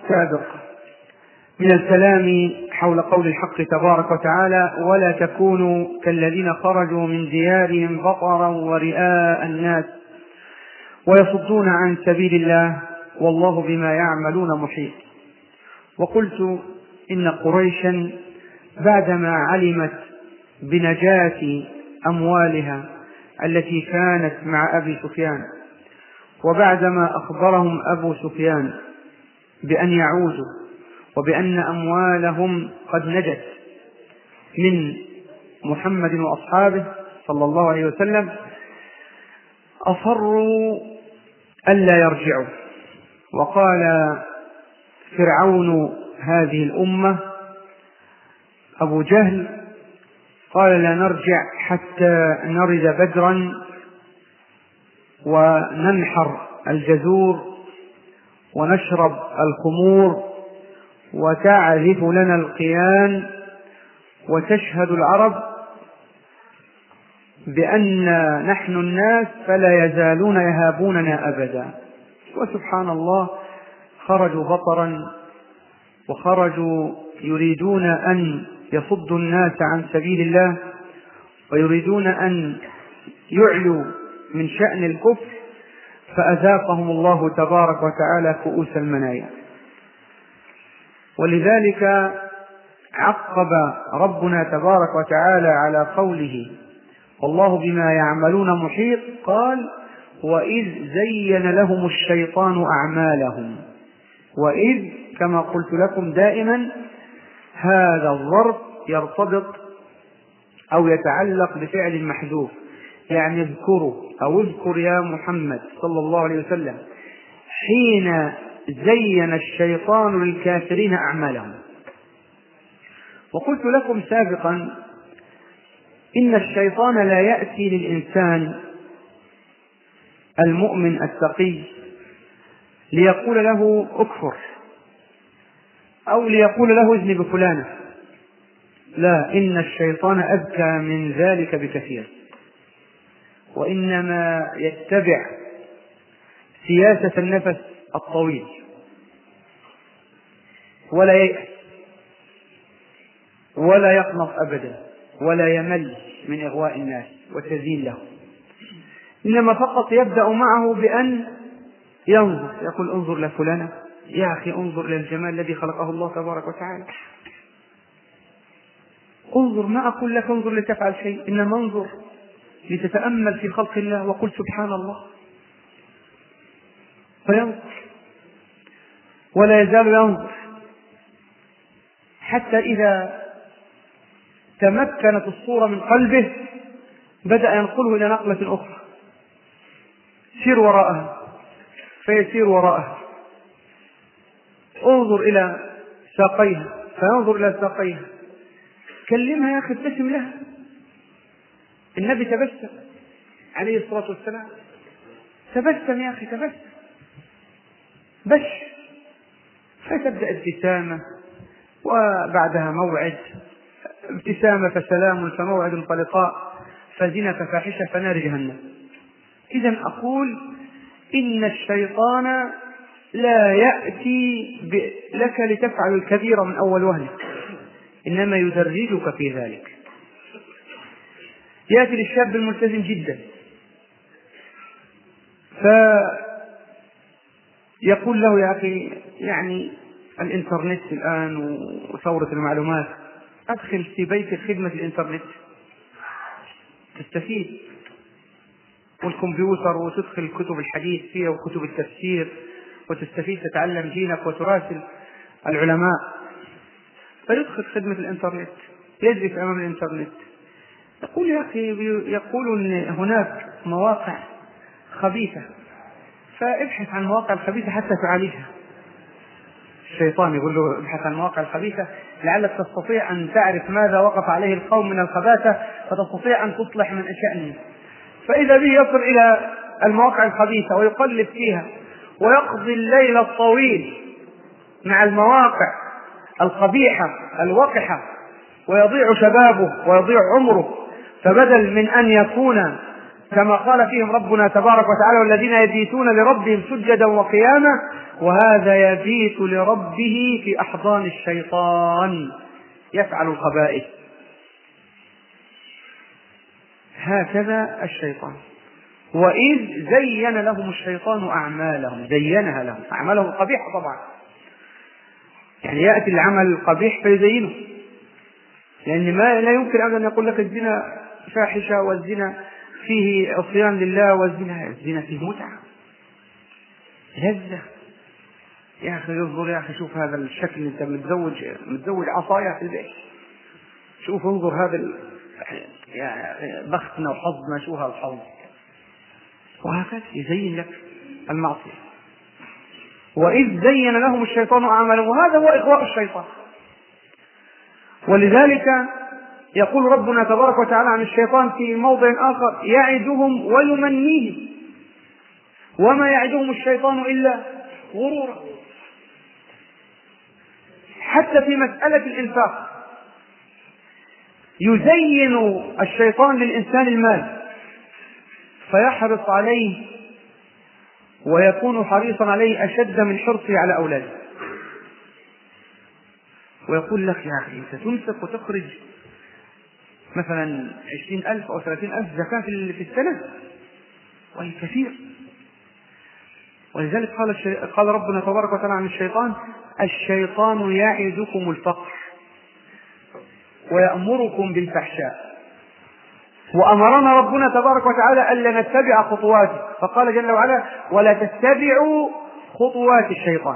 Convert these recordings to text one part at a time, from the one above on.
السابق من الكلام حول قول الحق تبارك وتعالى: ولا تكونوا كالذين خرجوا من ديارهم بطرا ورئاء الناس ويصدون عن سبيل الله والله بما يعملون محيط. وقلت إن قريشا بعدما علمت بنجاة أموالها التي كانت مع أبي سفيان، وبعدما أخبرهم أبو سفيان بأن يعودوا وبأن أموالهم قد نجت من محمد وأصحابه صلى الله عليه وسلم، أصروا ألا يرجعوا. وقال فرعون هذه الأمة أبو جهل قال: لا نرجع حتى نرد بدرا وننحر الجزور ونشرب الخمور وتعزف لنا القيان وتشهد العرب بأن نحن الناس فلا يزالون يهابوننا أبدا. وسبحان الله، خرجوا بطرا وخرجوا يريدون أن يصدوا الناس عن سبيل الله ويريدون أن يعلوا من شأن الكفر، فأذاقهم الله تبارك وتعالى كؤوس المنايا. ولذلك عقب ربنا تبارك وتعالى على قوله والله بما يعملون محيط قال: وإذ زين لهم الشيطان أعمالهم. وإذ كما قلت لكم دائما هذا الظرف يرتبط أو يتعلق بفعل محذوف، يعني اذكروا أو اذكر يا محمد صلى الله عليه وسلم حين زين الشيطان للكافرين أعمالهم. وقلت لكم سابقا إن الشيطان لا يأتي للإنسان المؤمن التقي ليقول له اكفر أو ليقول له اذنب فلانة، لا، إن الشيطان أذكى من ذلك بكثير، وإنما يتبع سياسة النفس الطويل ولا ييأس ولا يقنط أبدا ولا يمل من إغواء الناس وتزيين له، إنما فقط يبدأ معه بأن ينظر، يقول انظر لفلانة، يا أخي انظر إلى الجمال الذي خلقه الله تبارك وتعالى، انظر، ما أقول لك انظر لتفعل شيء، إنما انظر لتتأمل في خلق الله وقل سبحان الله. فينظر ولا يزال ينظر حتى إذا تمكنت الصورة من قلبه بدأ ينقله إلى نقلة أخرى، سير وراءها، فيسير وراءها. انظر إلى ساقيها، فينظر إلى ساقيها. كلمها يا أخي، ابتسم لها. النبي تبسم عليه الصلاة والسلام، تبسم يا أخي، تبسم بش، فتبدأ ابتسامة وبعدها موعد، ابتسامة فسلام فموعد فلقاء فزنا ففاحشة فنار جهنم. إذن أقول إن الشيطان لا يأتي لك لتفعل الكبير من أول وهلة، إنما يدرجك في ذلك. يأتي للشاب الملتزم جدا فيقول له يا أخي يعني الإنترنت الآن وثورة المعلومات، أدخل في بيت خدمة الإنترنت تستفيد، والكمبيوتر، وتدخل كتب الحديث فيها وكتب التفسير وتستفيد، تتعلم دينك وتراسل العلماء. فيدخل خدمة الإنترنت، يجلس أمام الإنترنت، يقول يا أخي، يقول إن هناك مواقع خبيثة، فابحث عن المواقع الخبيثة حتى تعالجها. الشيطان يقول له ابحث عن المواقع الخبيثة لعلك تستطيع أن تعرف ماذا وقف عليه القوم من الخباثة فتستطيع أن تصلح من شأنه. فإذا به يصل إلى المواقع الخبيثة ويقلب فيها ويقضي الليل الطويل مع المواقع القبيحة الوقحة ويضيع شبابه ويضيع عمره. فبدل من أن يكون كما قال فيهم ربنا تبارك وتعالى والذين يبيتون لربهم سجدا وقياما، وهذا يبيت لربه في أحضان الشيطان يفعل الخبائث. هكذا الشيطان. وإذ زين لهم الشيطان أعمالهم، زينها لهم، أعمالهم قبيحة طبعا، يعني يأتي العمل القبيح فيزينه، لأن ما لا يمكن أبدا أن يقول لك الزنا فاحشة والزنا فيه عصيان لله والزنا فيه متعة لذة. يا أخي انظر، يا أخي شوف هذا الشكل، أنت متزوج عصايا في البيت، شوف انظر هذا يا بختنا وحظنا، شو هذا الحظ، وهكذا يزين لك المعصية. وإذ زين لهم الشيطان أعمالهم، وهذا هو إغواء الشيطان. ولذلك يقول ربنا تبارك وتعالى عن الشيطان في موضع آخر: يعدهم ويمنيهم وما يعدهم الشيطان إلا غرورا. حتى في مسألة الإنفاق يزين الشيطان للإنسان المال فيحرص عليه ويكون حريصا عليه أشد من حرصه على أولاده، ويقول لك يا أخي أنت تمسك وتخرج مثلا 20,000 أو 30,000 زكاة في السنة، وهي كثير. ولذلك قال ربنا تبارك وتعالى عن الشيطان: الشيطان يعدكم الفقر ويأمركم بالفحشاء. وأمرنا ربنا تبارك وتعالى ألا نتبع خطواته، فقال جل وعلا: ولا تتبعوا خطوات الشيطان.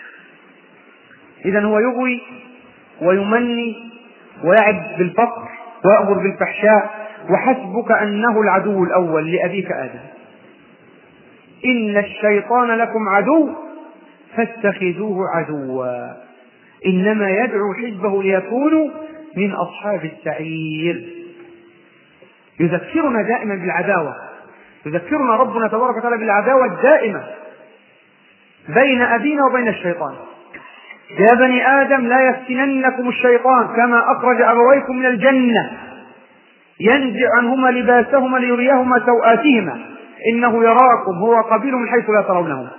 إذن هو يغوي ويمني ويعد بالفقر ويأمر بالفحشاء، وحسبك أنه العدو الأول لأبيك آدم. إن الشيطان لكم عدو فاتخذوه عدوا إنما يدعو حزبه ليكونوا من أصحاب السعير. يذكرنا دائما بالعداوة، يذكرنا ربنا تبارك وتعالى بالعداوة الدائمة بين أبينا وبين الشيطان. يا بني آدم لا يفتننكم الشيطان كما أخرج أبويكم من الجنة ينزع عنهما لباسهما ليريهما سوآتهما إنه يراكم هو قبيل من حيث لا ترونهم.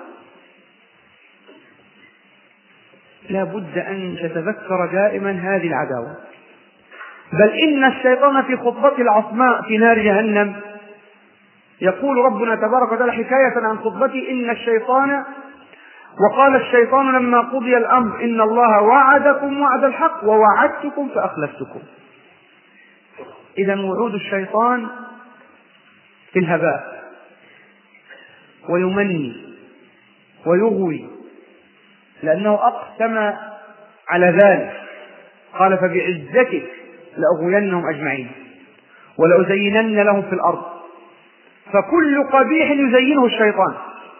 لا بد أن تتذكر دائما هذه العداوة. بل إن الشيطان في خطبة العصماء في نار جهنم يقول ربنا تبارك وتعالى حكاية عن خطبته: إن الشيطان وقال الشيطان لما قضي الأمر إن الله وعدكم وعد الحق ووعدتكم فأخلفتكم. إذن وعود الشيطان في الهباء، ويمني ويغوي، لأنه أقسم على ذلك، قال: فبعزتك لأغوينهم أجمعين ولأزينن لهم في الأرض. فكل قبيح يزينه الشيطان،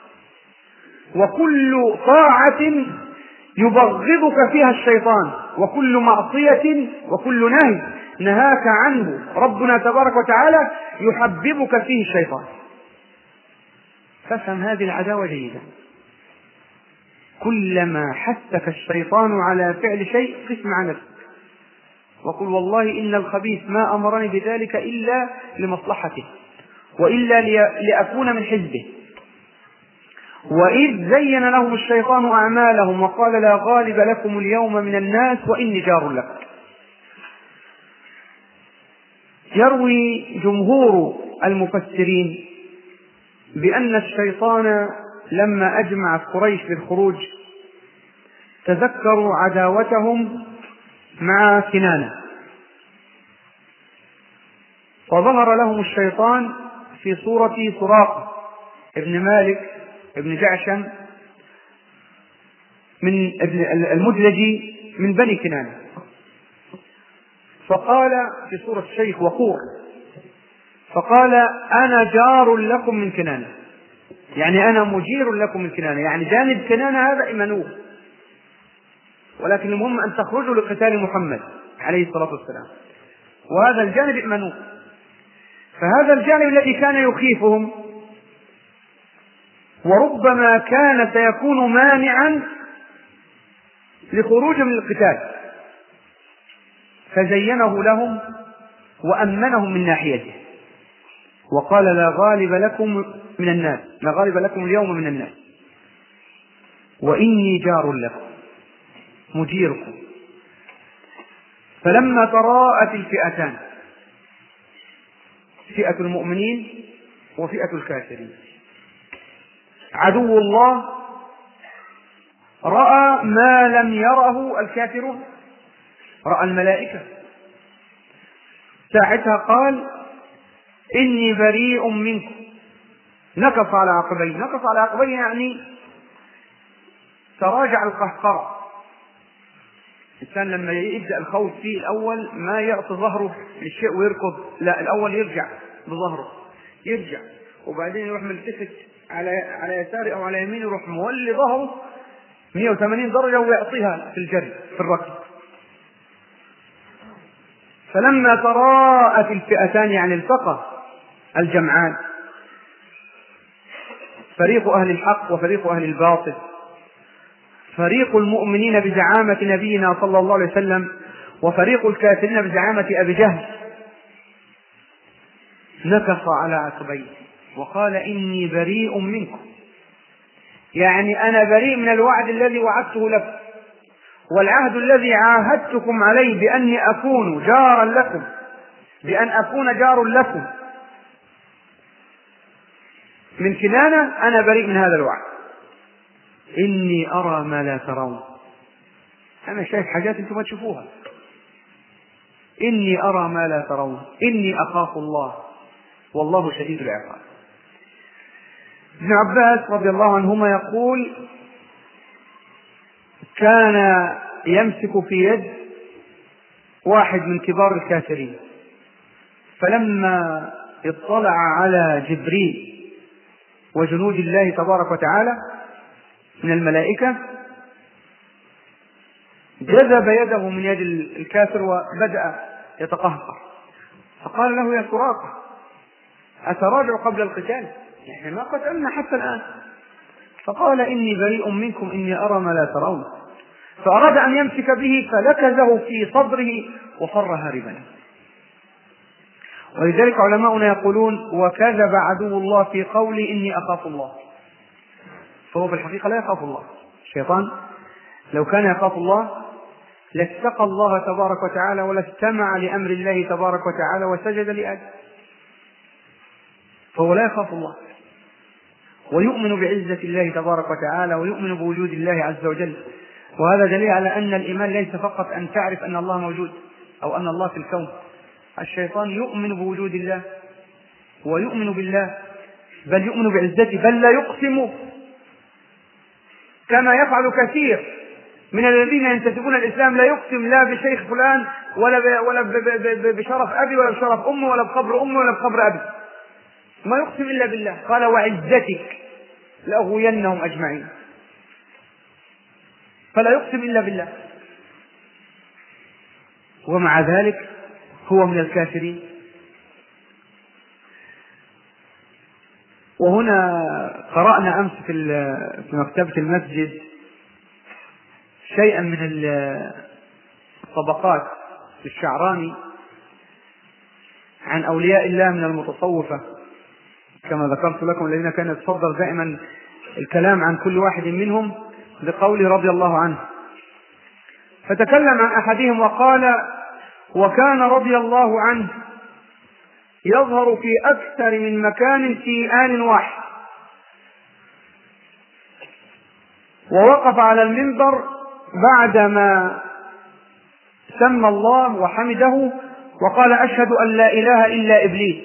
وكل طاعة يبغضك فيها الشيطان، وكل معصية وكل نهي نهاك عنه ربنا تبارك وتعالى يحببك فيه الشيطان. فافهم هذه العداوة جيدا. كلما حثك الشيطان على فعل شيء قس مع نفسك وقل: والله إن الخبيث ما أمرني بذلك إلا لمصلحته وإلا لأكون من حزبه. وإذ زين لهم الشيطان أعمالهم وقال: لا غالب لكم اليوم من الناس وإني جار لكم. يروي جمهور المفسرين بأن الشيطان لما أجمع قريش للخروج تذكروا عداوتهم مع كنانة، فظهر لهم الشيطان في صورة سراقة ابن مالك ابن جعشم من المدلجي من بني كنانة، فقال في صورة الشيخ وقور، فقال: أنا جار لكم من كنانة، يعني أنا مجير لكم من كنانة، يعني جانب كنانة هذا إمنوه، ولكن المهم أن تخرجوا لقتال محمد عليه الصلاة والسلام، وهذا الجانب إمنوه. فهذا الجانب الذي كان يخيفهم وربما كان سيكون مانعا لخروجهم من القتال، فزينه لهم وأمنهم من ناحيته وقال: لا غالب لكم من الناس، لا غالب لكم اليوم من الناس. وإني جار لكم مجيركم. فلما تراءت الفئتان، فئة المؤمنين وفئة الكافرين، عدو الله رأى ما لم يره الكافرون، رأى الملائكة. ساعتها قال إني بريء منكم، نكص على عقبيه. نكص على عقبيه يعني تراجع القهقرة. الإنسان لما يبدأ الخوف فيه الأول ما يعطي ظهره للشيء ويركض، لا، الأول يرجع بظهره، يرجع، وبعدين يروح ملتفت على يساره أو على يمينه، يروح مولي ظهره 180 درجة ويعطيها في الجري في الركض. فلما تراءت الفئتان يعني التقى الجمعان، فريق أهل الحق وفريق أهل الباطل، فريق المؤمنين بزعامة نبينا صلى الله عليه وسلم وفريق الكافرين بزعامة أبي جهل، نكص على عقبيه وقال إني بريء منكم، يعني أنا بريء من الوعد الذي وعدته لكم والعهد الذي عاهدتكم عليه بأني أكون جارا لكم، بأن أكون جار لكم من كنانة، أنا بريء من هذا الوعد. إني أرى ما لا ترون، أنا شايف حاجات أنتم ما تشوفوها. إني أرى ما لا ترون إني أخاف الله والله شديد العقاب. ابن عباس رضي الله عنهما يقول كان يمسك في يد واحد من كبار الكافرين، فلما اطلع على جبريل وجنود الله تبارك وتعالى من الملائكة جذب يده من يد الكافر وبدأ يتقهقر، فقال له يا سراقة أتراجع قبل القتال؟ يعني ما قتلنا حتى الآن. فقال إني بريء منكم إني أرى ما لا ترون، فأراد أن يمسك به فلكزه في صدره وفر هاربا. ولذلك علماؤنا يقولون وكذب عدو الله في قولي إني أخاف الله، فهو في الحقيقة لا يخاف الله. الشيطان لو كان يخاف الله لاتقى الله تبارك وتعالى ولاستمع لأمر الله تبارك وتعالى وسجد لآدم، فهو لا يخاف الله ويؤمن بعزة الله تبارك وتعالى ويؤمن بوجود الله عز وجل. وهذا دليل على أن الإيمان ليس فقط أن تعرف أن الله موجود أو أن الله في الكون. الشيطان يؤمن بوجود الله ويؤمن بالله، بل يؤمن بعزته، بل لا يقسم كما يفعل كثير من الذين ينتسبون الإسلام، لا يقسم لا بشيخ فلان ولا بشرف أبي ولا بشرف أمي ولا بقبر أمي ولا بقبر أبي، ما يقسم إلا بالله. قال وعزتك لأغوينهم أجمعين، فلا يقسم إلا بالله، ومع ذلك هو من الكافرين. وهنا قرأنا أمس في مكتبة المسجد شيئا من الطبقات للشعراني عن أولياء الله من المتصوفة، كما ذكرت لكم الذين كان يتصدر دائما الكلام عن كل واحد منهم بقوله رضي الله عنه. فتكلم عن أحدهم وقال وكان رضي الله عنه يظهر في أكثر من مكان في آن واحد، ووقف على المنبر بعدما سمى الله وحمده وقال أشهد أن لا إله إلا إبليس،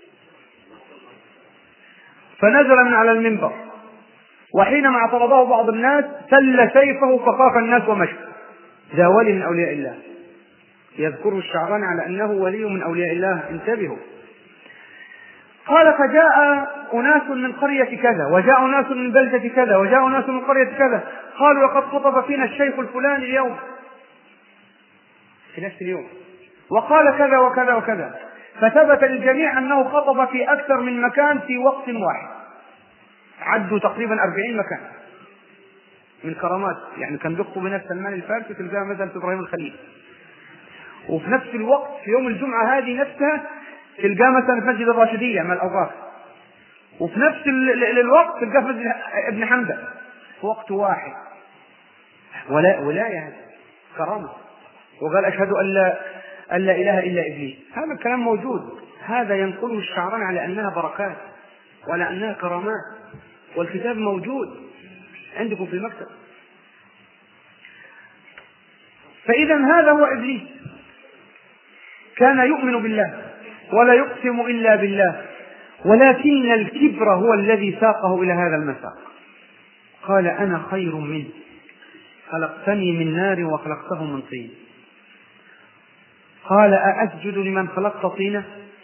فنزل من على المنبر، وحينما اعترضه بعض الناس سل سيفه فخاف الناس ومشى. ذا ولي من أولياء الله، يذكره الشعراني على أنه ولي من أولياء الله، انتبهوا. قال فجاء أناس من قرية كذا وجاء أناس من بلدة كذا وجاء أناس من قرية كذا، قالوا لقد خطب فينا الشيخ الفلاني اليوم في نفس اليوم وقال كذا وكذا وكذا، فثبت للجميع أنه خطب في أكثر من مكان في وقت واحد، عدوا تقريبا 40 مكان من كرامات، يعني كان بيخطب هنا سلمان الفارسي تلقاه مثلا إبراهيم الخليل، وفي نفس الوقت في يوم الجمعة هذه نفسها تلقاه مثلا في مسجد الراشدية مع الأوقاف، وفي نفس الوقت تلقاه في مسجد ابن حمزة، في وقت واحد، ولاية كرامة، وقال أشهد أن لا إله إلا إبليس. هذا الكلام موجود، هذا ينقله الشعران على أنها بركات وعلى أنها كرامات، والكتاب موجود عندكم في المكتب. فإذا هذا هو إبليس، كان يؤمن بالله ولا يقسم إلا بالله، ولكن الكبر هو الذي ساقه إلى هذا المساق. قال أنا خير منه، خلقتني من نار وخلقته من طين. قال أأسجد لمن خلقت طينة؟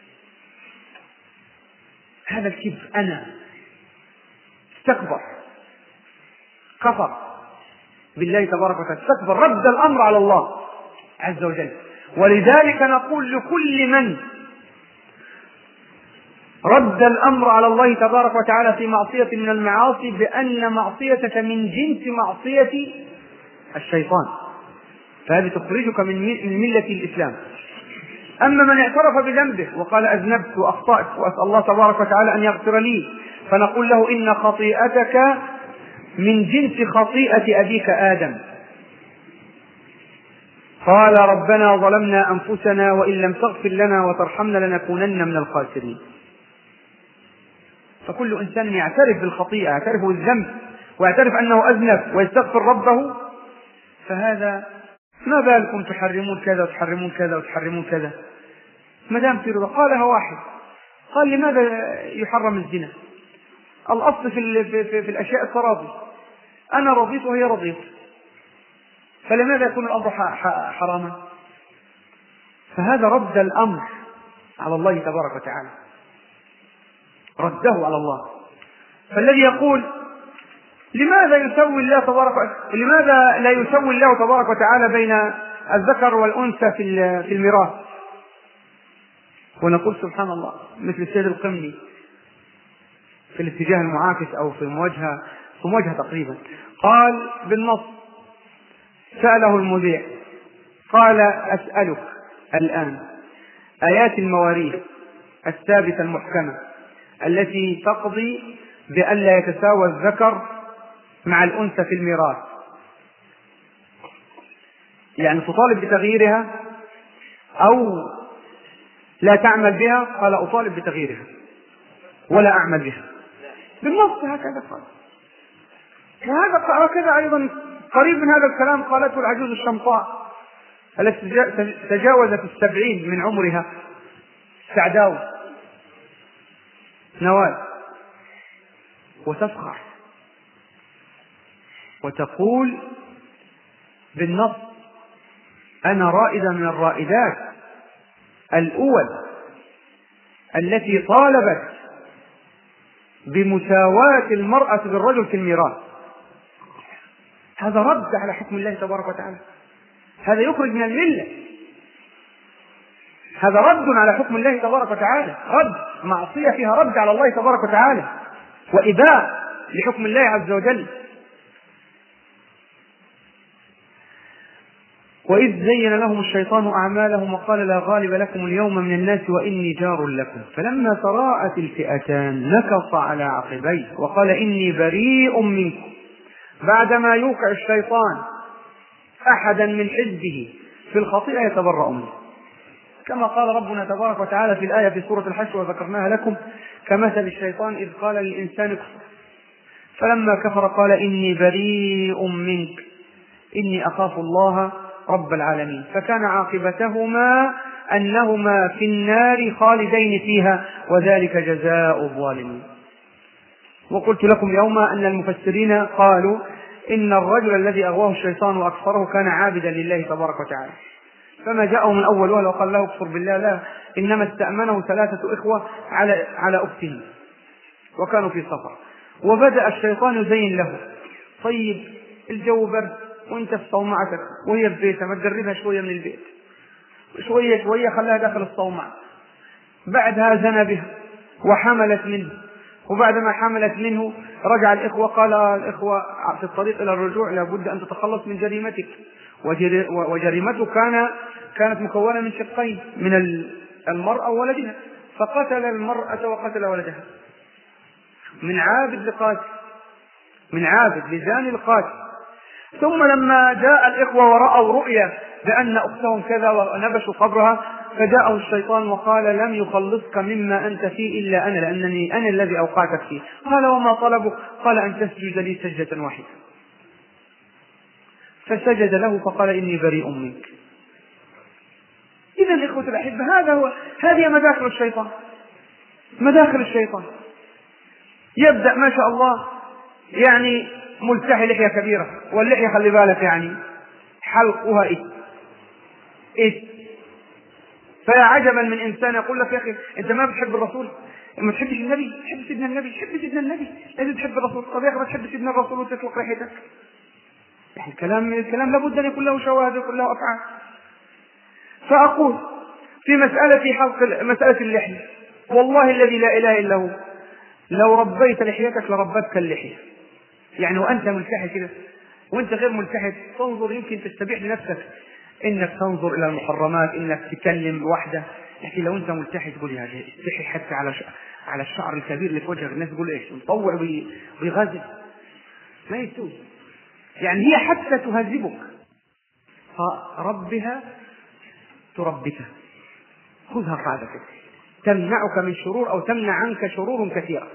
هذا الكبر، أنا استكبر، كفر بالله تبارك وتعالى، استكبر، رد الأمر على الله عز وجل. ولذلك نقول لكل من رد الأمر على الله تبارك وتعالى في معصية من المعاصي بأن معصيتك من جنس معصية الشيطان، فهذه تخرجك من ملة الإسلام. أما من اعترف بذنبه وقال أذنبت وأخطأت وأسأل الله تبارك وتعالى أن يغفر لي، فنقول له إن خطيئتك من جنس خطيئة أبيك آدم. قال ربنا ظلمنا أنفسنا وإن لم تغفر لنا وترحمنا لنكونن من الخاسرين. فكل إنسان يعترف بالخطيئة، يعترف بالذنب، ويعترف أنه أذنب ويستغفر ربه، فهذا ما بالكم تحرمون كذا وتحرمون كذا وتحرمون كذا؟ ما دام في رضا. قالها واحد قال لماذا يحرم الزنا؟ الأصل في الأشياء التراضي، أنا رضيت وهي رضيت، فلماذا يكون الأمر حراما؟ فهذا رد الأمر على الله تبارك وتعالى، رده على الله. فالذي يقول لماذا لا يسوي الله تبارك وتعالى بين الذكر والأنثى في الميراث؟ ونقول سبحان الله، مثل السيد القمني في الاتجاه المعاكس أو في مواجهة تقريبا، قال بالنص، سأله المذيع قال أسألك الآن آيات المواريث الثابتة المحكمة التي تقضي بألا يتساوى الذكر مع الأنثى في الميراث، يعني تطالب بتغييرها أو لا تعمل بها؟ قال أطالب بتغييرها ولا أعمل بها، بالنص هكذا قال. وهكذا أيضا قريب من هذا الكلام قالته العجوز الشمطاء التي تجاوزت 70 من عمرها، سعداو نوال، وتفخر وتقول بالنص أنا رائدة من الرائدات الأول التي طالبت بمساواة المرأة بالرجل في الميراث. هذا رد على حكم الله تبارك وتعالى، هذا يخرج من الملة، هذا رد على حكم الله تبارك وتعالى، رد معصية فيها رد على الله تبارك وتعالى وإباء لحكم الله عز وجل. وإذ زين لهم الشيطان أعمالهم وقال لا غالب لكم اليوم من الناس وإني جار لكم، فلما تراءت الفئتان نكص على عقبيه وقال إني بريء منكم. بعدما يوقع الشيطان أحدا من حزبه في الخطيئة يتبرأ منه، كما قال ربنا تبارك وتعالى في الآية في سورة الحشر وذكرناها لكم، كمثل الشيطان إذ قال للإنسان كفر فلما كفر قال إني بريء منك إني أخاف الله رب العالمين، فكان عاقبتهما أنهما في النار خالدين فيها وذلك جزاء الظالمين. وقلت لكم يوما أن المفسرين قالوا إن الرجل الذي أغواه الشيطان وأكفره كان عابدا لله تبارك وتعالى، فما جاءه من أول وهله وقال له اكفر بالله، لا، إنما استأمنه 3 إخوة على أخته وكانوا في سفر، وبدأ الشيطان يزين له، طيب الجو برد وانت في صومعتك وهي في بيتها، ما تقربها شوية من البيت، شوية شوية خلاها داخل الصومعة، بعدها زنى بها وحملت منه، وبعدما حملت منه رجع الإخوة، قال الإخوة في الطريق إلى الرجوع لابد أن تتخلص من جريمتك، وجريمته كانت مكونة من شقين، من المرأة وولدها، فقتل المرأة وقتل ولدها، من عابد لقاتل. من عابد لزاني القاتل. ثم لما جاء الإخوة ورأوا رؤيا بأن أختهم كذا ونبشوا قبرها، فجاءه الشيطان وقال لم يخلصك مما أنت فيه إلا أنا، لأنني أنا الذي أوقعتك فيه. قال وما طلبك؟ قال أن تسجد لي سجدة واحدة. فسجد له فقال إني بريء منك. إذا إخوة الأحبة هذه مداخل الشيطان، مداخل الشيطان. يبدأ ما شاء الله يعني ملتحي لحية كبيرة، واللحية خلي بالك يعني حلقها فيا عجبا من إنسان يقول لك يا أخي أنت ما بتحب الرسول، ما تحبش النبي، تحب سيدنا النبي، تحب سيدنا النبي، لازم تحب الرسول. طب يا أخي ما تحب سيدنا الرسول وتطلق ريحتك؟ يعني الكلام لابد أن يكون له شواهد ويكون له أفعال. فأقول في مسألة اللحية، والله الذي لا إله إلا هو لو ربيت لحيتك لربتك اللحية. يعني وأنت ملتحي كده وأنت غير ملتحي تنظر، يمكن تستبيح لنفسك إنك تنظر إلى المحرمات، إنك تكلم بوحدة. لكن لو أنت ملتحي تقول يا جاي استحي حتى على الشعر الكبير اللي في وجهك، الناس تقول إيش مطوع بيغازل، ما يستوي. يعني هي حتى تهذبك، فربها تربك، خذها قاعدتك تمنعك من شرور أو تمنع عنك شرور كثيرة.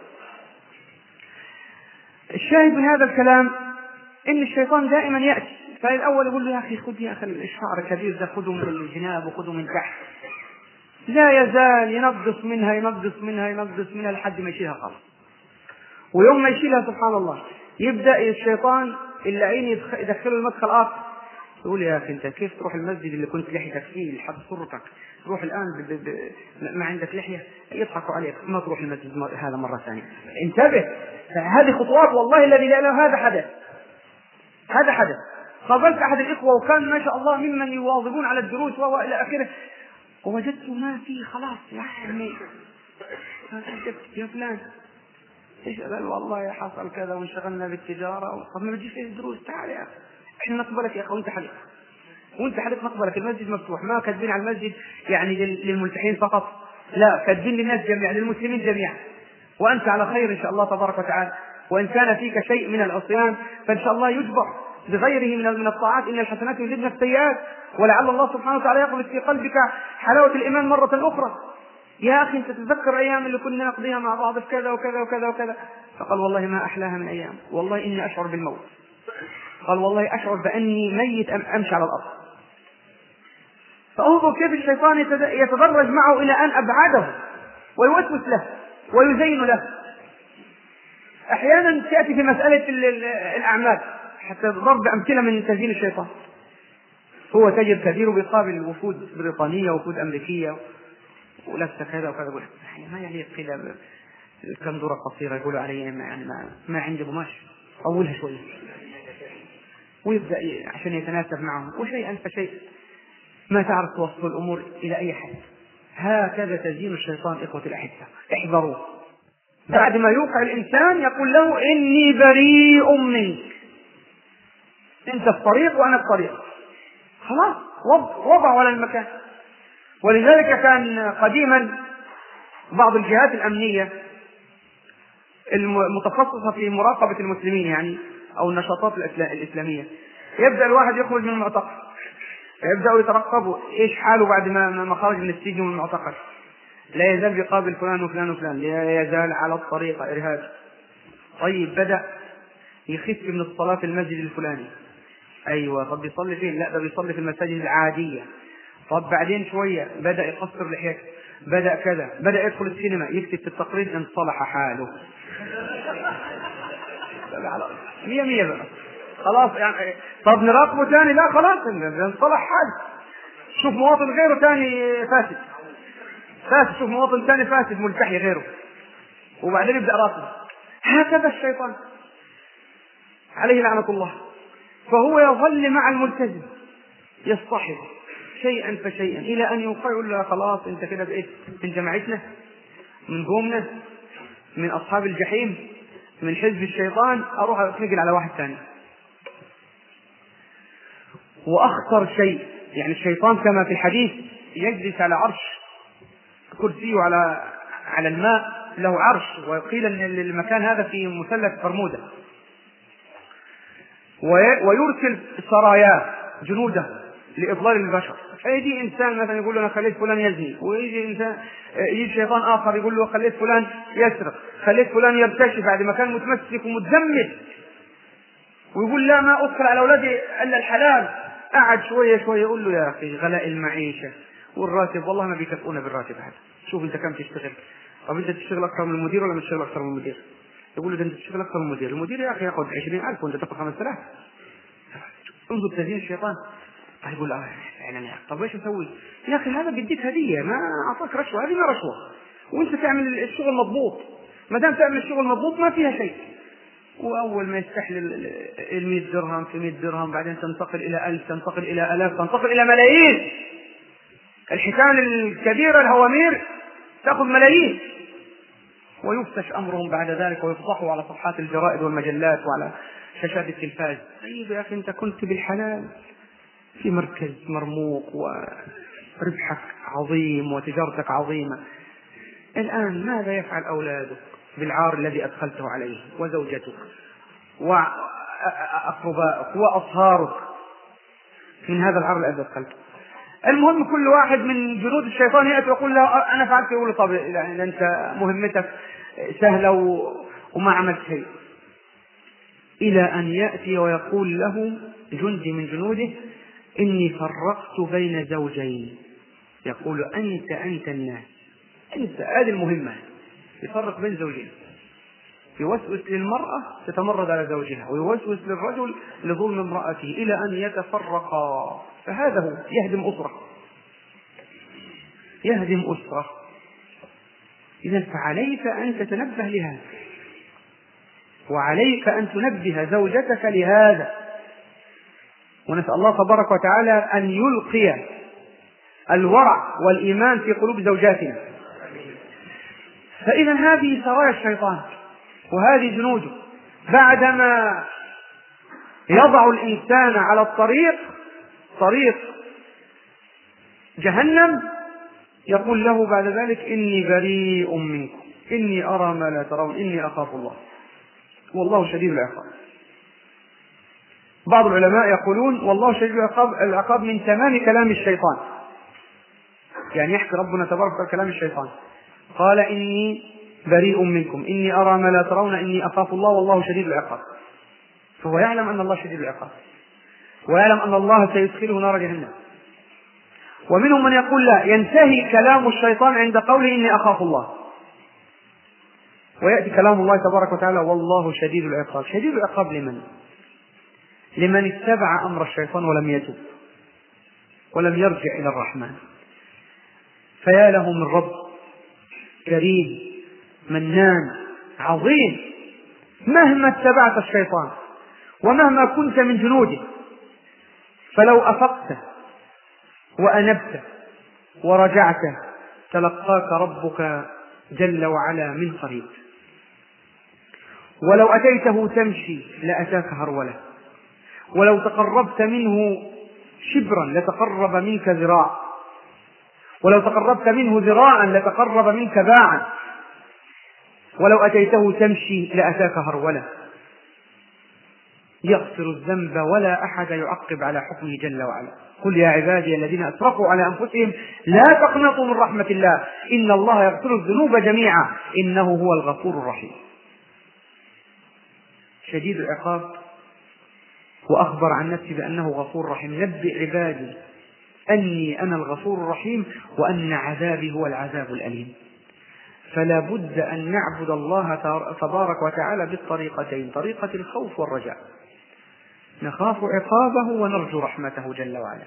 الشاهد من هذا الكلام إن الشيطان دائما يأتي، فالأول يقول له يا أخي خذ يا أخي الشعر الكبير ده، خذه من الجناب وخذه من تحت. لا يزال ينقص منها لحد ما يشيلها خلاص. ويوم ما يشيلها سبحان الله يبدأ الشيطان اللي عين يدخله المدخل آخر، يقول يا أخي أنت كيف تروح المسجد اللي كنت لحيتك فيه لحد صرتك، تروح الآن ما عندك لحية، يضحكوا عليك، ما تروح المسجد هذا مرة ثانية. انتبه، هذه خطوات والله الذي لا إله. هذا حدث. قابلت أحد الإخوة وكان ما شاء الله ممن يواظبون على الدروس وإلى آخره، ووجدت ما فيه خلاص يعني يا فلان ايش قال والله حصل كذا وانشغلنا بالتجارة. طب ما بتجيش الدروس؟ تعال يا أخي احنا نقبلك يا أخي، وانت حلق نقبلك، المسجد مفتوح، ما كاتبين على المسجد يعني للملتحين فقط، لا كاتبين للناس جميعا، للمسلمين جميعا، وأنت على خير إن شاء الله تبارك وتعالى. وإن كان فيك شيء من العصيان فإن شاء الله يجبر بغيره من الطاعات، إن الحسنات يذهبن السيئات، ولعل الله سبحانه وتعالى يقذف في قلبك حلاوة الإيمان مرة أخرى. يا أخي أنت تتذكر أيام اللي كنا نقضيها مع بعض في كذا وكذا وكذا وكذا؟ فقال والله ما أحلاها من أيام، والله إني أشعر بالموت. قال والله أشعر بأني ميت أمشي على الأرض. فانظر كيف الشيطان يتدرج معه إلى أن أبعده ويوسوس له ويزين له. أحيانا تأتي في مسألة الأعمال، حتى ضرب أمثلة من تزيين الشيطان. هو تاجر كبير وبيقابل وفود بريطانية وفود أمريكية ولبسة كذا وكذا، يعني ما يليق كذا، الكندورة قصيرة يقولوا عليه يعني ما عنده قماش، أولها شوية، ويبدأ عشان يتناسب معهم، وشيئا فشيء ما تعرف توصل الأمور إلى أي حد. هكذا تزيين الشيطان إخوة الأحبة، احذروا. بعد ما يوقع الإنسان يقول له إني بريء منك، أنت في طريق وأنا في طريق، خلاص وضعوا على المكان. ولذلك كان قديما بعض الجهات الأمنية المتخصصة في مراقبة المسلمين يعني أو النشاطات الإسلامية، يبدأ الواحد يخرج من المعتقل، يبدأوا يترقبوا إيش حاله بعد ما خرج من السجن ومن المعتقل. لا يزال يقابل فلان وفلان وفلان، لا يزال على الطريقة إرهاب. طيب بدأ يخف من الصلاة في المسجد الفلاني، أيوة، طب بيصلي فين؟ لا ده بيصلي في المساجد العادية. طب بعدين شوية بدأ يقصر لحيته، بدأ كذا، بدأ يدخل السينما، يكتب في التقرير إن صلح حاله. مية بقى خلاص يعني. طب نراقبه تاني؟ لا خلاص إن صلح حاله. شوف مواطن غيره تاني فاسد، شوف مواطن تاني فاسد ملتحي غيره، وبعدين يبدأ راقبه. هكذا الشيطان عليه لعنة الله. فهو يظل مع الملتزم يصطحب شيئا فشيئا إلى أن يقول له خلاص أنت كده بقيت من جماعتنا، من قومنا، من أصحاب الجحيم، من حزب الشيطان، أروح أتنقل على واحد ثاني. وأخطر شيء يعني الشيطان كما في الحديث يجلس على عرش، كرسيه على الماء، له عرش، وقيل أن المكان هذا في مثلث برمودا، ويرسل سراياه جنوده لإضلال البشر. فيجي إنسان مثلا يقول له أنا خليت فلان يزني، ويجي إنسان يجي شيطان آخر يقول له خليت فلان يسرق، خليت فلان يرتشي بعد ما كان متمسك ومتزمت، ويقول لا ما أدخل على أولادي إلا الحلال. قعد شوية شوية يقول له يا أخي غلاء المعيشة والراتب والله ما بيكفؤنا بالراتب هذا، شوف أنت كم تشتغل، طب أنت تشتغل أكثر من المدير ولا مش تشتغل أكثر من المدير؟ يقول له ده أنت تشتغل أكثر من المدير، المدير يا أخي يأخذ 20,000 وأنت تأخذ 5,000. انظر تزيين الشيطان. يقول يعني طب ايش اسوي؟ يا اخي هذا بديك هديه، ما اعطاك رشوه، هذه ما رشوه، وانت تعمل الشغل مضبوط، ما دام تعمل الشغل مضبوط ما فيها شيء. واول ما يستحلل ال100 درهم في 100 درهم، بعدين تنتقل الى 1000، تنتقل الى 1000، تنتقل الى ملايين. الحيتان الكبيره الهوامير تاخذ ملايين، ويفتش امرهم بعد ذلك ويفضحوا على صفحات الجرائد والمجلات وعلى شاشات التلفاز. طيب يا اخي انت كنت بالحلال في مركز مرموق وربحك عظيم وتجارتك عظيمة، الآن ماذا يفعل أولادك بالعار الذي أدخلته عليه، وزوجتك وأقربائك وأصهارك من هذا العار الذي أدخلته؟ المهم كل واحد من جنود الشيطان يأتي ويقول له أنا فعلت، يقول له طب يعني أنت مهمتك سهلة وما عملت شيء، إلى أن يأتي ويقول له جندي من جنوده إني فرقت بين زوجين. يقول أنت الناس، أنت هذه المهمة، يفرق بين زوجين، يوسوس للمرأة تتمرد على زوجها، ويوسوس للرجل لظلم امرأته، إلى أن يتفرقا. فهذا هو يهدم أسرة، يهدم أسرة. إذن فعليك أن تتنبه لهذا، وعليك أن تنبه زوجتك لهذا، ونسأل الله تبارك وتعالى أن يلقي الورع والإيمان في قلوب زوجاتنا. فإذا هذه سرايا الشيطان وهذه جنوده، بعدما يضع الإنسان على طريق جهنم يقول له بعد ذلك إني بريء منكم، إني أرى ما لا ترون، إني أخاف الله والله شديد العقاب. بعض العلماء يقولون والله شديد العقاب من تمام كلام الشيطان، يعني يحكي ربنا تبارك وتعالى كلام الشيطان، قال إني بريء منكم، إني أرى ما لا ترون، إني أخاف الله والله شديد العقاب. فهو يعلم أن الله شديد العقاب، ويعلم أن الله سيدخله نار جهنم. ومنهم من يقول لا، ينتهي كلام الشيطان عند قوله إني أخاف الله، ويأتي كلام الله تبارك وتعالى والله شديد العقاب. شديد العقاب لمن اتبع أمر الشيطان ولم يتب ولم يرجع إلى الرحمن. فيا له من رب كريم منان عظيم، مهما اتبعت الشيطان ومهما كنت من جنوده، فلو أفقت وأنبت ورجعت تلقاك ربك جل وعلا من قريب. ولو أتيته تمشي لأتاك هرولة، ولو تقربت منه شبرا لتقرب منك ذراع، ولو تقربت منه ذراعا لتقرب منك باعا، ولو أتيته تمشي لأتاك هرولة. يغفر الذنب ولا أحد يعقب على حكمه جل وعلا. قل يا عبادي الذين أسرفوا على أنفسهم لا تقنطوا من رحمة الله إن الله يغفر الذنوب جميعا إنه هو الغفور الرحيم. شديد العقاب، وأخبر عن نفسه بأنه غفور رحيم. نبئ عبادي أني أنا الغفور الرحيم وأن عذابي هو العذاب الأليم. فلا بد أن نعبد الله تبارك وتعالى بالطريقتين، طريقة الخوف والرجاء، نخاف عقابه ونرجو رحمته جل وعلا.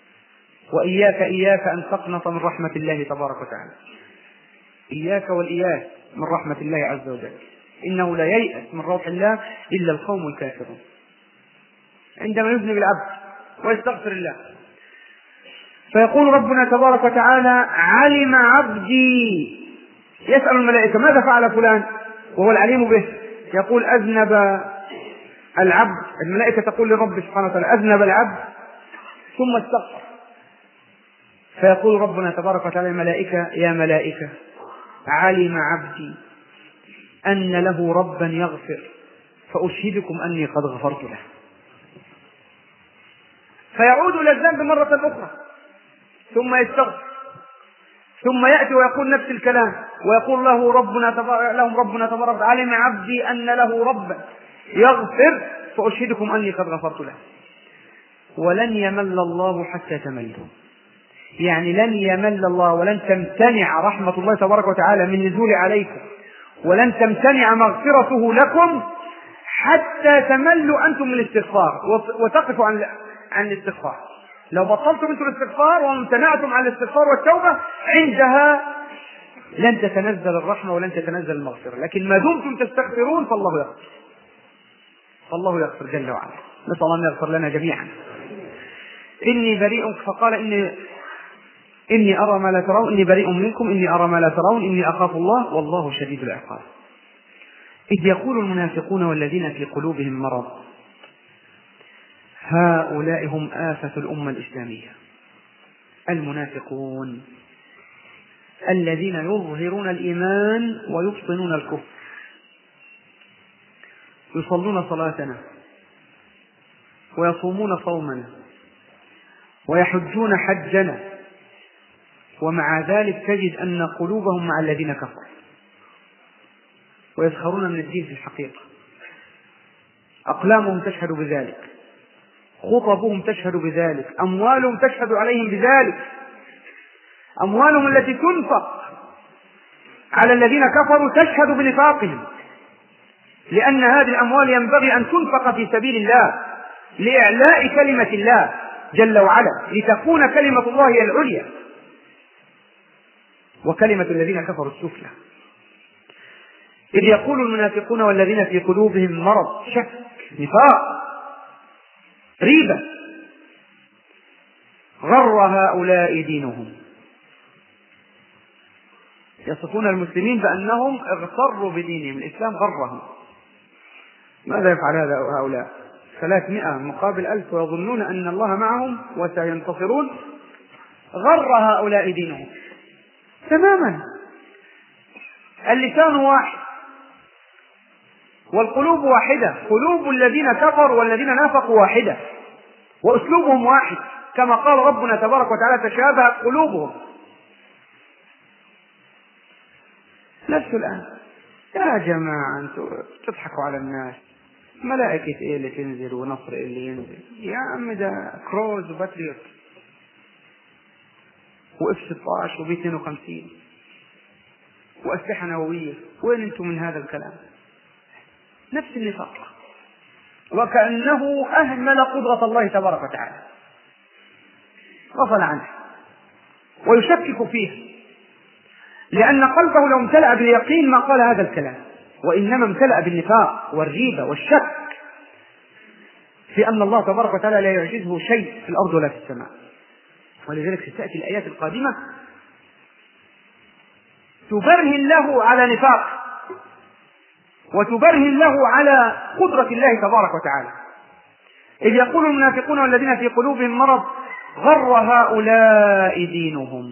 وإياك أن تقنط من رحمة الله تبارك وتعالى، إياك والإياس من رحمة الله عز وجل، إنه لا ييأس من روح الله إلا القوم الكافرون. عندما يذنب العبد ويستغفر الله فيقول ربنا تبارك وتعالى علم عبدي، يسأل الملائكة ماذا فعل فلان وهو العليم به، يقول أذنب العبد، الملائكة تقول لرب سبحانه وتعالى أذنب العبد ثم استغفر، فيقول ربنا تبارك وتعالى الملائكة يا ملائكة علم عبدي أن له ربا يغفر فأشهدكم أني قد غفرت له. فيعود إلى الذنب مرة أخرى ثم يستغفر، ثم يأتي ويقول نفس الكلام ويقول لهم ربنا تبارك علم عبدي أن له ربا يغفر فأشهدكم أني قد غفرت له. ولن يمل الله حتى تملوا، يعني لن يمل الله ولن تمتنع رحمة الله تبارك وتعالى من نزول عليكم، ولن تمتنع مغفرته لكم حتى تملوا أنتم من الاستغفار وتقفوا عن الاستغفار. لو بطلتم أنتم الاستغفار وامتنعتم عن الاستغفار والتوبة عندها لن تتنزل الرحمة ولن تتنزل المغفرة. لكن ما دمتم تستغفرون فالله يغفر جل وعلا. نسأل الله أن يغفر لنا جميعا. إني بريء، فقال إني أرى ما لا ترون، إني بريء منكم إني أرى ما لا ترون إني أخاف الله والله شديد العقاب. إذ يقول المنافقون والذين في قلوبهم مرض هؤلاء هم آفة الأمة الإسلامية. المنافقون الذين يظهرون الإيمان ويبطنون الكفر، يصلون صلاتنا ويصومون صومنا ويحجون حجنا، ومع ذلك تجد أن قلوبهم مع الذين كفروا ويسخرون من الدين في الحقيقة. أقلامهم تشهد بذلك، خطبهم تشهد بذلك، أموالهم تشهد عليهم بذلك. أموالهم التي تنفق على الذين كفروا تشهد بنفاقهم، لأن هذه الأموال ينبغي أن تنفق في سبيل الله لإعلاء كلمة الله جل وعلا، لتكون كلمة الله هي العليا وكلمة الذين كفروا السفلى. إذ يقول المنافقون والذين في قلوبهم مرض، شك، نفاق، ريبة، غر هؤلاء دينهم. يصفون المسلمين بأنهم اغتروا بدينهم، الإسلام غرهم. ماذا يفعل هؤلاء؟ 300 مقابل 1000 ويظنون أن الله معهم وسينتصرون. غر هؤلاء دينهم تماما. اللسان واحد والقلوب واحدة، قلوب الذين كفروا والذين نافقوا واحدة، وأسلوبهم واحد، كما قال ربنا تبارك وتعالى تشابهت قلوبهم. نفس الآن يا جماعة أنتم تضحكوا على الناس، ملائكة إيه اللي تنزل ونصر إيه اللي ينزل؟ يا عم ده كروز وباتريوت وF-16 وB-52 وأسلحة نووية، وين أنتم من هذا الكلام؟ نفس النفاق، وكأنه أهمل قدرة الله تبارك وتعالى، غفل عنه ويشكك فيه، لأن قلبه لو امتلأ باليقين ما قال هذا الكلام، وإنما امتلأ بالنفاق والريبة والشك في أن الله تبارك وتعالى لا يعجزه شيء في الأرض ولا في السماء. ولذلك ستأتي الآيات القادمة تبرهن له على نفاق وتبرهن له على قدرة الله تبارك وتعالى. إذ يقول المنافقون والذين في قلوبهم مرض غر هؤلاء دينهم.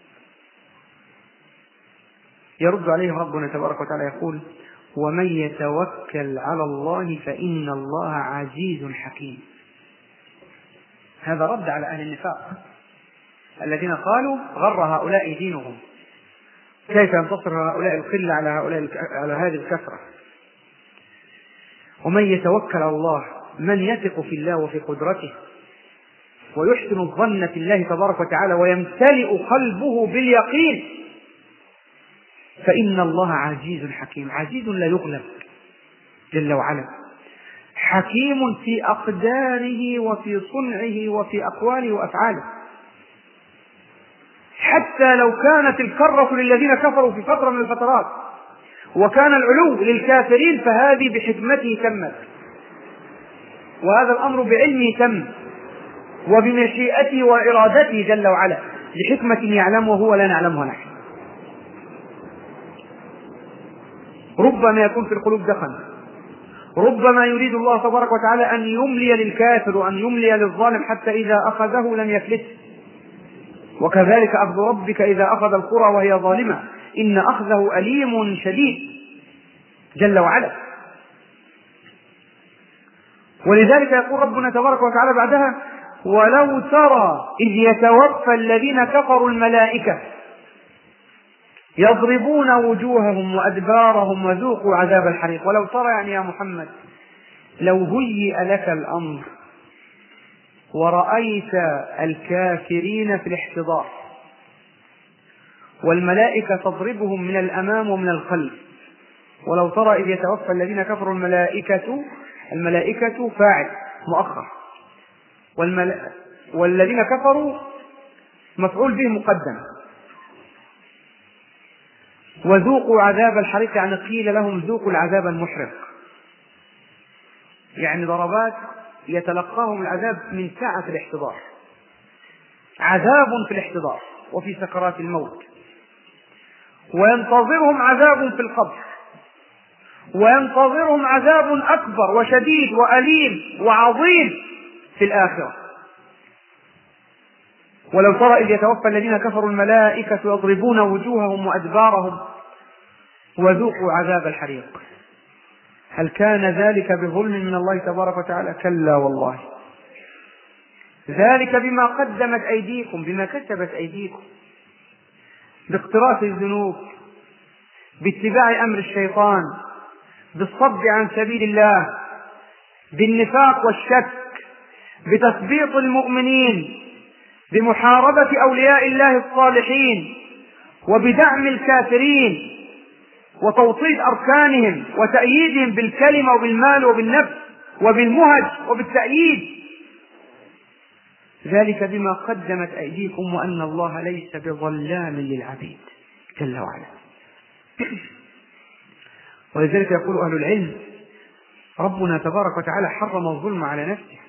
يرد عليه ربنا تبارك وتعالى يقول ومن يتوكل على الله فإن الله عزيز حكيم. هذا رد على أهل النفاق الذين قالوا غر هؤلاء دينهم، كيف ينتصر هؤلاء القلة على هذه الكثرة. ومن يتوكل على الله، من يثق في الله وفي قدرته ويحسن الظن في الله تبارك وتعالى ويمتلئ قلبه باليقين فإن الله عزيز حكيم. عزيز لا يغلب جل وعلا، حكيم في أقداره وفي صنعه وفي أقواله وأفعاله. حتى لو كانت الكرة للذين كفروا في فترة من الفترات وكان العلو للكافرين فهذه بحكمته تمت، وهذا الأمر بعلمه تم وبمشيئته وإرادته جل وعلا، لحكمة يعلمه هو لا نعلمها نحن. ربما يكون في القلوب دخن، ربما يريد الله تبارك وتعالى أن يملي للكافر وأن يملي للظالم حتى إذا أخذه لم يفلت. وكذلك أخذ ربك إذا أخذ القرى وهي ظالمة إن أخذه أليم شديد جل وعلا. ولذلك يقول ربنا تبارك وتعالى بعدها ولو ترى إذ يتوفى الذين كفروا الملائكة يضربون وجوههم وأدبارهم وذوقوا عذاب الحريق. ولو ترى يعني يا محمد لو هيئ لك الأمر ورأيت الكافرين في الاحتضار والملائكة تضربهم من الأمام ومن الخلف. ولو ترى إذ يتوفى الذين كفروا الملائكة فاعل مؤخر، والذين كفروا مفعول به مقدم. وذوقوا عذاب الحريق يعني قيل لهم ذوقوا العذاب المحرق، يعني ضربات يتلقاهم العذاب من ساعة الاحتضار، عذاب في الاحتضار وفي سكرات الموت، وينتظرهم عذاب في القبر، وينتظرهم عذاب أكبر وشديد وأليم وعظيم في الآخرة. ولو ترى إذ يتوفى الذين كفروا الملائكة يضربون وجوههم وأدبارهم وذوقوا عذاب الحريق. هل كان ذلك بظلم من الله تبارك وتعالى؟ كلا والله، ذلك بما قدمت أيديكم، بما كسبت أيديكم، باقتراف الذنوب، باتباع أمر الشيطان، بالصد عن سبيل الله، بالنفاق والشك، بتثبيط المؤمنين، بمحاربة أولياء الله الصالحين، وبدعم الكافرين، وتوطيد أركانهم، وتأييدهم بالكلمة وبالمال وبالنفس وبالمهج وبالتأييد. ذلك بما قدمت أيديكم وأن الله ليس بظلام للعبيد جل وعلا. ولذلك يقول أهل العلم ربنا تبارك وتعالى حرم الظلم على نفسه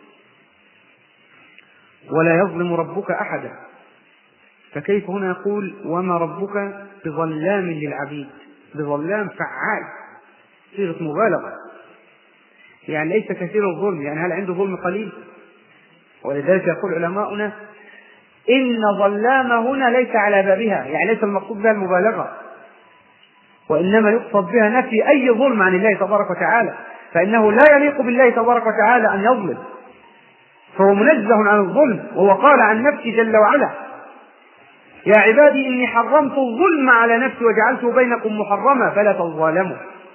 ولا يظلم ربك أحدا، فكيف هنا يقول وما ربك بظلام للعبيد؟ بظلام فعال، صيغة مبالغة، يعني ليس كثير الظلم، يعني هل عنده ظلم قليل؟ ولذلك يقول علماؤنا إن ظلام هنا ليس على بابها، يعني ليس المقصود بها المبالغة، وإنما يقصد بها نفي أي ظلم عن الله تبارك وتعالى، فإنه لا يليق بالله تبارك وتعالى أن يظلم، فهو منزه عن الظلم، وهو قال عن نفسه جل وعلا يا عبادي إني حرمت الظلم على نفسي وجعلته بينكم محرما فلا تظالموا.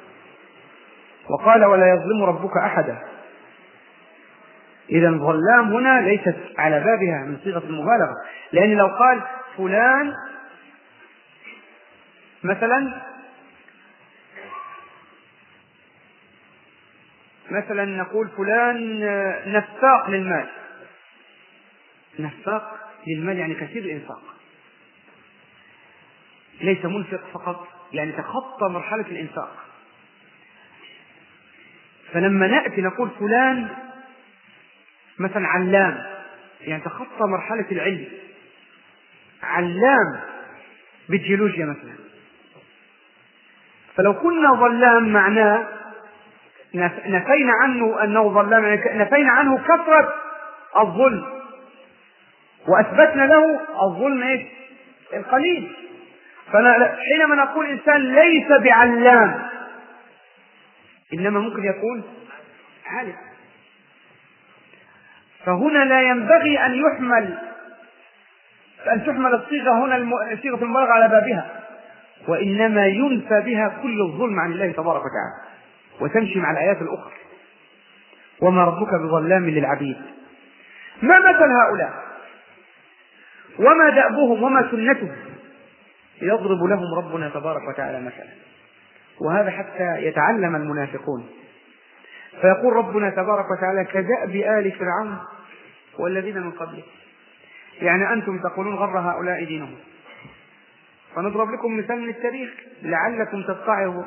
وقال ولا يظلم ربك أحدا. إذا الظلام هنا ليست على بابها من صيغة المبالغة، لأن لو قال فلان مثلا نقول فلان نفاق للمال، نفاق للمال يعني كثير الإنفاق، ليس منفق فقط، يعني تخطى مرحلة الإنفاق. فلما نأتي نقول فلان مثلا علام، يعني تخطى مرحلة العلم، علام بالجيولوجيا مثلا. فلو كنا ظلام معناه نفينا عنه أنه ظلام، نفينا عنه كثرة الظلم وأثبتنا له الظلم القليل. فحينما نقول إنسان ليس بعلام إنما ممكن يكون عالم، فهنا لا ينبغي أن تحمل الصيغة هنا صيغة المبالغة على بابها، وإنما ينفى بها كل الظلم عن الله تبارك وتعالى، وتمشي مع الآيات الأخرى وما ربك بظلام للعبيد. ما مثل هؤلاء وما دأبهم وما سنتهم؟ يضرب لهم ربنا تبارك وتعالى مثلا، وهذا حتى يتعلم المنافقون، فيقول ربنا تبارك وتعالى كدأب آل فرعون والذين من قبله، يعني أنتم تقولون غر هؤلاء دينهم، فنضرب لكم مثال من التاريخ لعلكم تتعظون.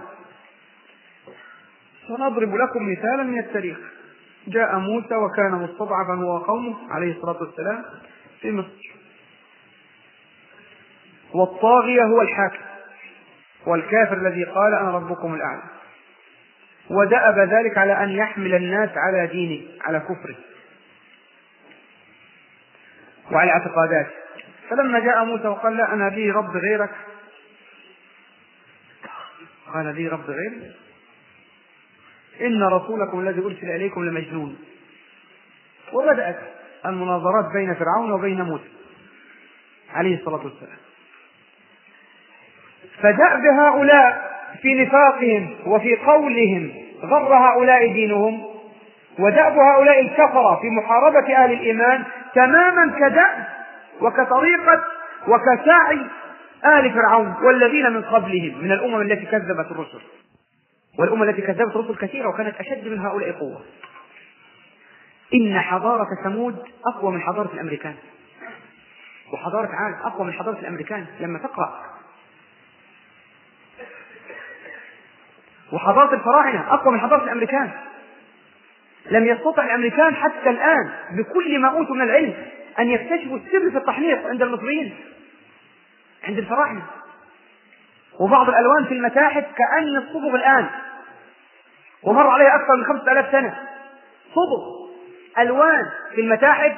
ونضرب لكم مثالا من التاريخ. جاء موسى وكان مستضعفا هو وقومه عليه الصلاة والسلام في مصر، والطاغية هو الحاكم والكافر الذي قال أنا ربكم الأعلى، ودأب ذلك على أن يحمل الناس على دينه، على كفره وعلى اعتقاداته. فلما جاء موسى وقال لا أنا لي رب غيرك، قال لي رب غيرك إن رسولكم الذي أرسل إليكم لمجنون، وبدأت المناظرات بين فرعون وبين موسى عليه الصلاة والسلام. فدأب هؤلاء في نفاقهم وفي قولهم غر هؤلاء دينهم، ودأب هؤلاء الكفرة في محاربة أهل الإيمان تماما كدأب وكطريقة وكسعي آل فرعون والذين من قبلهم من الأمم التي كذبت الرسل. والأمم التي كذبت الرسل كثيرة وكانت أشد من هؤلاء قوة. إن حضارة ثمود أقوى من حضارة الأمريكان، وحضارة عاد أقوى من حضارة الأمريكان لما تقرأ، وحضارة الفراعنة أقوى من حضارة الأمريكان. لم يستطع الأمريكان حتى الآن بكل ما أوتوا من العلم أن يكتشفوا السر في التحنيط عند المصريين، عند الفراعنة. وبعض الألوان في المتاحف كأن الصبغ الآن، ومر عليها أكثر من 5000 سنة، صبغ ألوان في المتاحف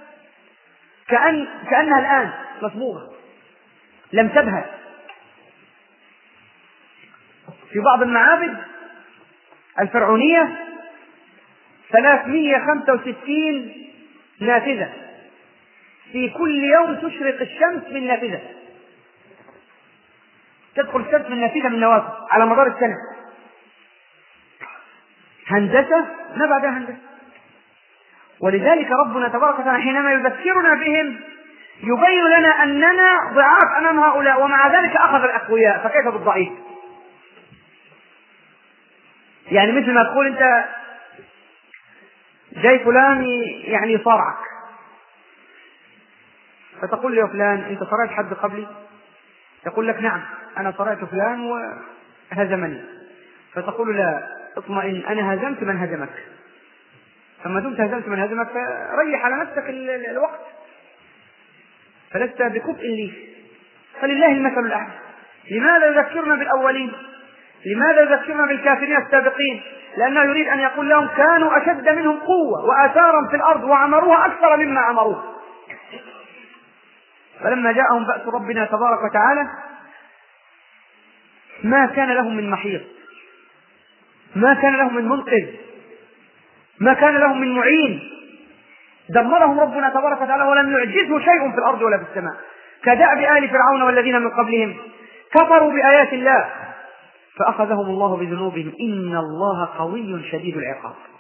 كأنها الآن مصبوغة، لم تذهب. في بعض المعابد الفرعونية 365 نافذة، في كل يوم تشرق الشمس من نافذة، تدخل الشمس من نافذة من نوافذ على مدار السنة. هندسة ما بعدها هندسة. ولذلك ربنا تبارك وتعالى حينما يذكرنا بهم يبين لنا أننا ضعاف أمام هؤلاء، ومع ذلك أخذ الأقوياء، فكيف بالضعيف؟ يعني مثل ما تقول أنت جاي فلان يعني صارعك، فتقول له فلان أنت صرعت حد قبلي؟ يقول لك نعم أنا صرعت فلان وهزمني. فتقول لا اطمئن أنا هزمت من هزمك، فما دمت هزمت من هزمك فريح على نفسك الوقت، فلست بكفء لي، فلله المثل الأعلى. لماذا يذكرنا بالأولين؟ لماذا يذكرنا بالكافرين السابقين؟ لأنه يريد أن يقول لهم كانوا أشد منهم قوة وآثارا في الأرض وعمروها أكثر مما عمروه. فلما جاءهم بأس ربنا تبارك وتعالى ما كان لهم من محيط، ما كان لهم من منقذ، ما كان لهم من معين، دمرهم ربنا تبارك وتعالى ولم يعجزه شيء في الأرض ولا في السماء. كدأب آل فرعون والذين من قبلهم كفروا بآيات الله فأخذهم الله بذنوبهم إن الله قوي شديد العقاب.